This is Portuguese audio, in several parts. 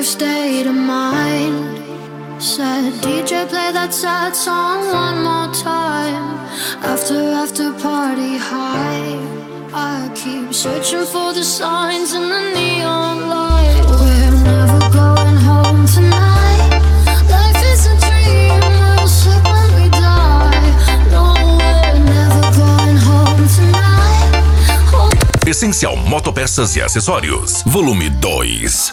state of mind. Said DJ play that sad song one more time. After party high, I keep searching for the signs in the neon light. We're never going home tonight. Life is a dream, we'll slip when we die. No, we're never going home tonight. Essencial Motopeças e Acessórios, volume 2.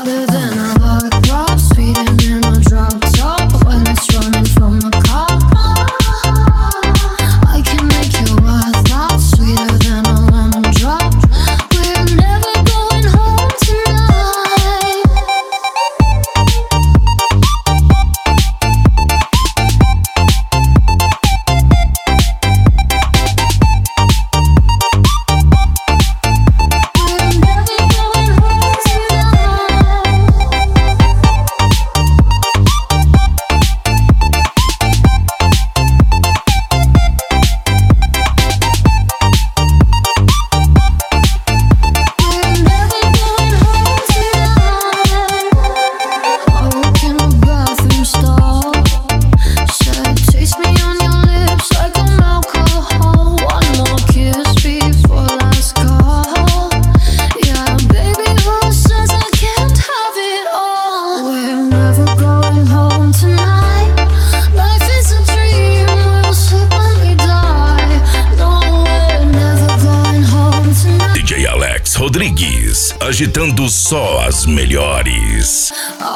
Rodrigues, agitando só as melhores.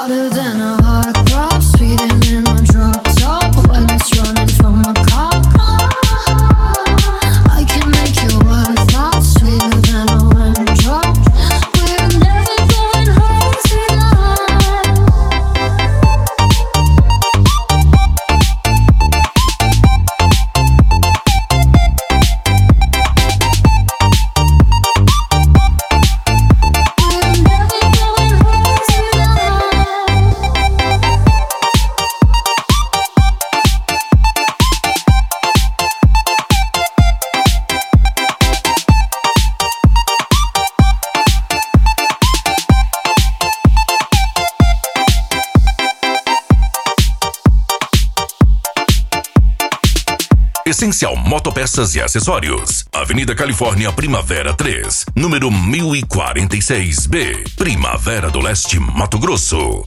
Essencial Motopeças e Acessórios, Avenida Califórnia, Primavera 3, número 1046B, Primavera do Leste, Mato Grosso.